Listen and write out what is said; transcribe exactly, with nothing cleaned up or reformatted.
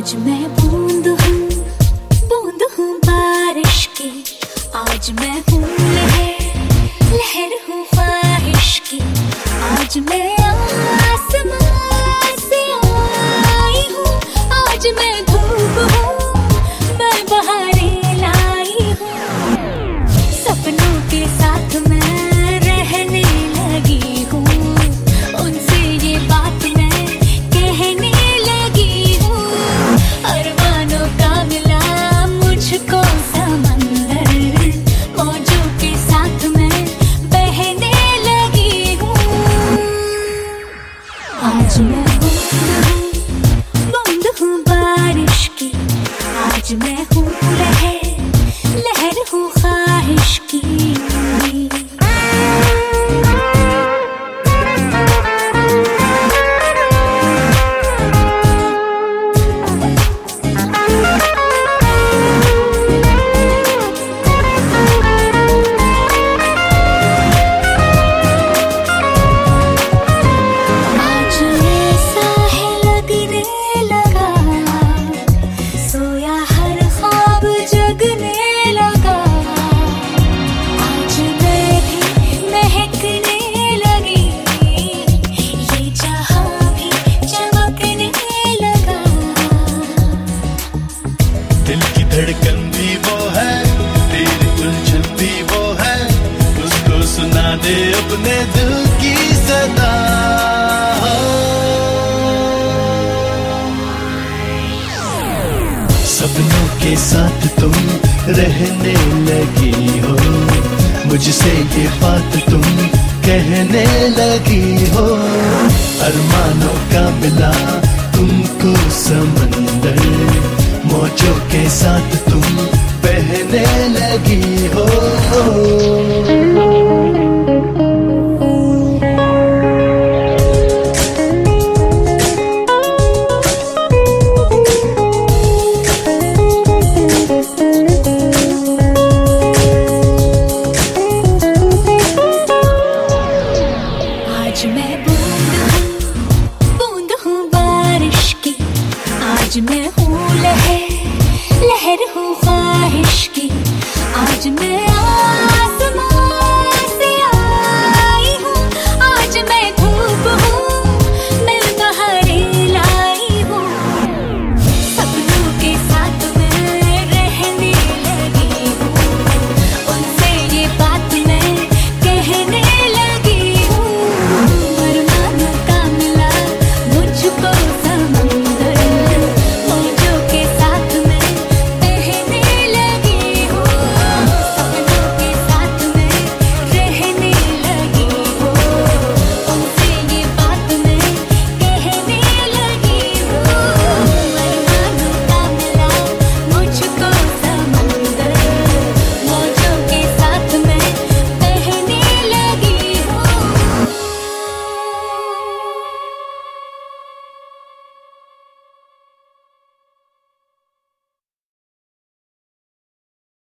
आज मैं बूंद हूँ, बूंद हूँ बारिश की। आज मैं हूँ लहर, लहर हूँ ख्वाहिश की। आज मैं आसमां से आई हूँ, आज मैं धूप हूँ, मैं बहारें लाई हूँ। सपनों के साथ मैं रहने लगी हूँ, उनसे ये बात मैं कहने लगी हूँ। अरमानों का मिला मुझको समंदर, मौजों के साथ मैं बहने लगी हूँ। आज मैं बूंद हूँ, बूंद हूँ बारिश की। आज मैं हूँ लहर, लहर हूँ ख्वाहिश की। दिल की धड़कन भी वो है, तेरी उलझन भी वो है, उसको सुना दे अपने दिल की सदा। सपनों के साथ तुम रहने लगी हो, मुझसे ये बात तुम कहने लगी हो। अरमानों का मिला तुमको समंदर, मौजों के साथ तुम बहने लगी हो।